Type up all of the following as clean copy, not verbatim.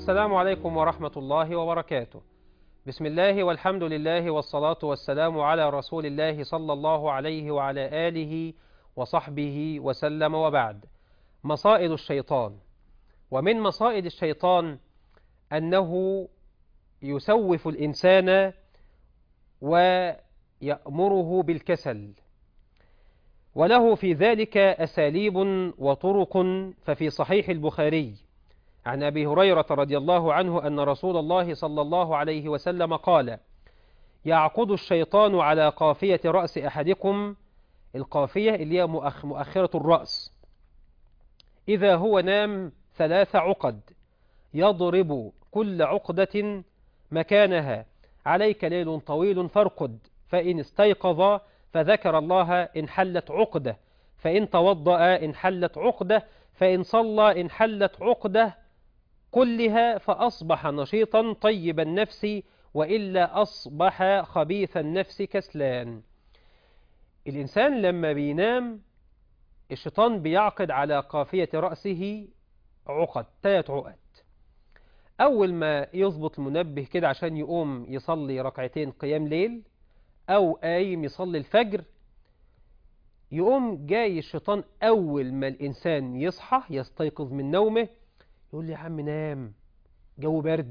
السلام عليكم ورحمة الله وبركاته. بسم الله والحمد لله والصلاة والسلام على رسول الله صلى الله عليه وعلى آله وصحبه وسلم، وبعد. مصائد الشيطان. ومن مصائد الشيطان أنه يسوف الإنسان ويأمره بالكسل، وله في ذلك أساليب وطرق. ففي صحيح البخاري عن أبي هريرة رضي الله عنه أن رسول الله صلى الله عليه وسلم قال: يعقد الشيطان على قافية رأس أحدكم، القافية اللي هي مؤخرة الرأس، إذا هو نام 3 عقد، يضرب كل عقدة مكانها، عليك ليل طويل فارقد، فإن استيقظ فذكر الله انحلت عقدة، فإن توضأ انحلت عقدة، فإن صلى انحلت عقدة كلها، فأصبح نشيطا طيب النفس، وإلا أصبح خبيث النفس كسلان. الإنسان لما بينام الشيطان بيعقد على قافية رأسه 3 عقد. أول ما يظبط المنبه كده عشان يقوم يصلي ركعتين قيام ليل، أو قايم يصلي الفجر، يقوم جاي الشيطان أول ما الإنسان يصحى يستيقظ من نومه، يقول لي: يا عم نام، جو برد،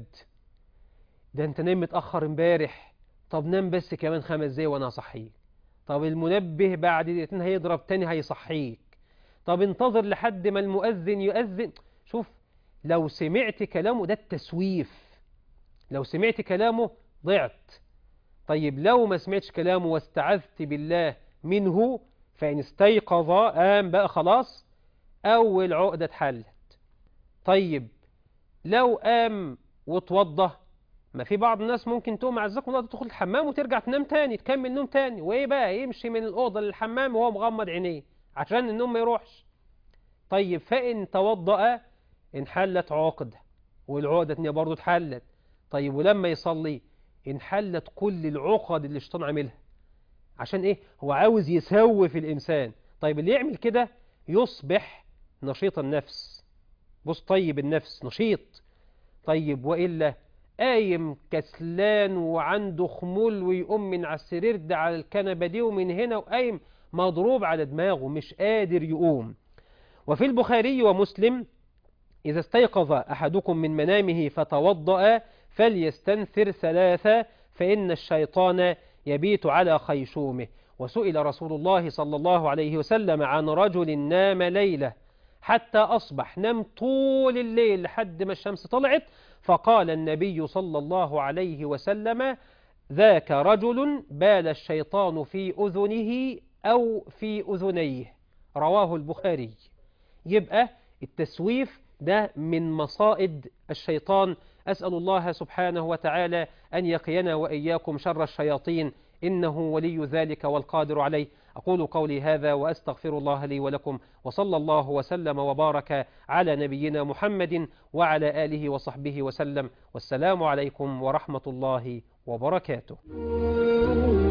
ده انت نايم متأخر امبارح، طب نام بس كمان 5 دقايق وانا هصحيك، طب المنبه بعد دقيقتين هيضرب تاني هيصحيك، طب انتظر لحد ما المؤذن يؤذن. شوف، لو سمعت كلامه ده التسويف، لو سمعت كلامه ضعت. طيب لو ما سمعتش كلامه واستعذت بالله منه، فإن استيقظ قام بقى خلاص، أول عقدة اتحلت. طيب لو قام واتوضى، ما في بعض الناس ممكن تقوم عزكم الله تدخل الحمام وترجع تنام تاني، تكمل نوم تاني، وايه بقى يمشي من الأوضة للحمام وهو مغمض عينيه عشان النوم ما يروحش. طيب فإن توضأ انحلت عقدة، والعقدة التانية برضه اتحلت. طيب ولما يصلي انحلت كل العقد اللي الشيطان عاملها. عشان ايه؟ هو عاوز يسوف الإنسان. طيب اللي يعمل كده يصبح نشيط النفس، بص، طيب النفس نشيط. طيب وإلا قايم كسلان وعنده خمول، ويقوم من على السرير ده على الكنبة دي ومن هنا، وقايم مضروب على دماغه مش قادر يقوم. وفي البخاري ومسلم: إذا استيقظ أحدكم من منامه فتوضأ فليستنثر 3، فإن الشيطان يبيت على خيشومه. وسئل رسول الله صلى الله عليه وسلم عن رجل نام ليلة حتى أصبح، نام طول الليل لحد ما الشمس طلعت، فقال النبي صلى الله عليه وسلم: ذاك رجل بال الشيطان في أذنه أو في أذنيه. رواه البخاري. يبقى التسويف ده من مصائد الشيطان. أسأل الله سبحانه وتعالى أن يقينا وإياكم شر الشياطين، إنه ولي ذلك والقادر عليه. أقول قولي هذا وأستغفر الله لي ولكم، وصلى الله وسلم وبارك على نبينا محمد وعلى آله وصحبه وسلم، والسلام عليكم ورحمة الله وبركاته.